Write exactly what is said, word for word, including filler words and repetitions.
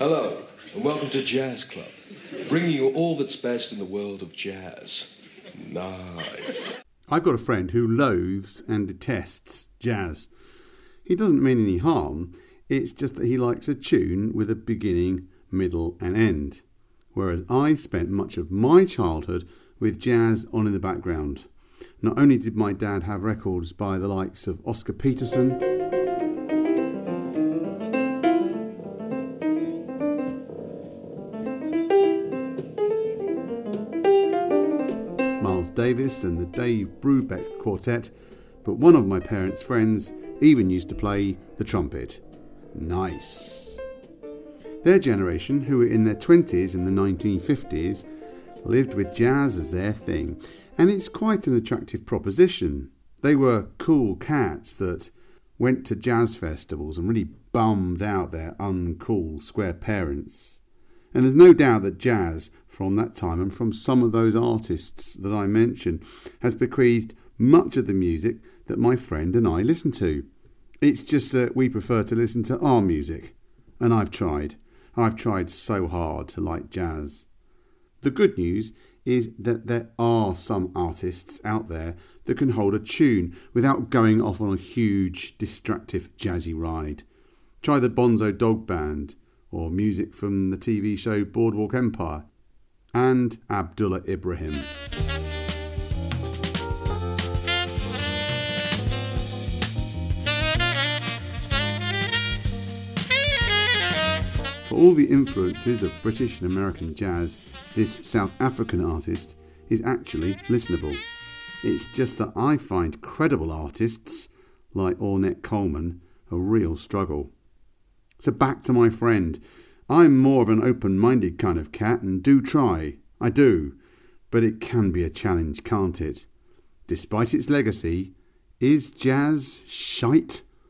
Hello, and welcome to Jazz Club, bringing you all that's best in the world of jazz. Nice. I've got a friend who loathes and detests jazz. He doesn't mean any harm, it's just that he likes a tune with a beginning, middle and end. Whereas I spent much of my childhood with jazz on in the background. Not only did my dad have records by the likes of Oscar Peterson, Miles Davis and the Dave Brubeck Quartet, but one of my parents' friends even used to play the trumpet. Nice. Their generation, who were in their twenties in the nineteen fifties, lived with jazz as their thing, and it's quite an attractive proposition. They were cool cats that went to jazz festivals and really bummed out their uncool square parents. And there's no doubt that jazz, from that time and from some of those artists that I mentioned, has bequeathed much of the music that my friend and I listen to. It's just that we prefer to listen to our music, and I've tried. I've tried so hard to like jazz. The good news is that there are some artists out there that can hold a tune without going off on a huge, distractive, jazzy ride. Try the Bonzo Dog Band, or music from the T V show Boardwalk Empire, and Abdullah Ibrahim. For all the influences of British and American jazz, this South African artist is actually listenable. It's just that I find credible artists, like Ornette Coleman, a real struggle. So back to my friend. I'm more of an open-minded kind of cat and do try. I do. But it can be a challenge, can't it? Despite its legacy, is jazz shite?